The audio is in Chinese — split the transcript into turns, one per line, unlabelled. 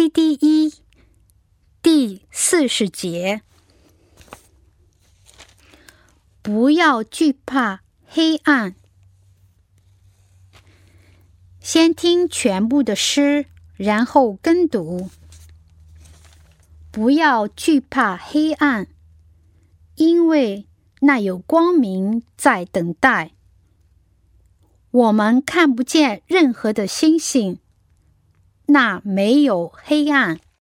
CD1 第40节。不要惧怕黑暗。先听全部的诗，然后跟读。不要惧怕黑暗，因为那有光明在等待。我们看不见任何的星星，那没有黑暗。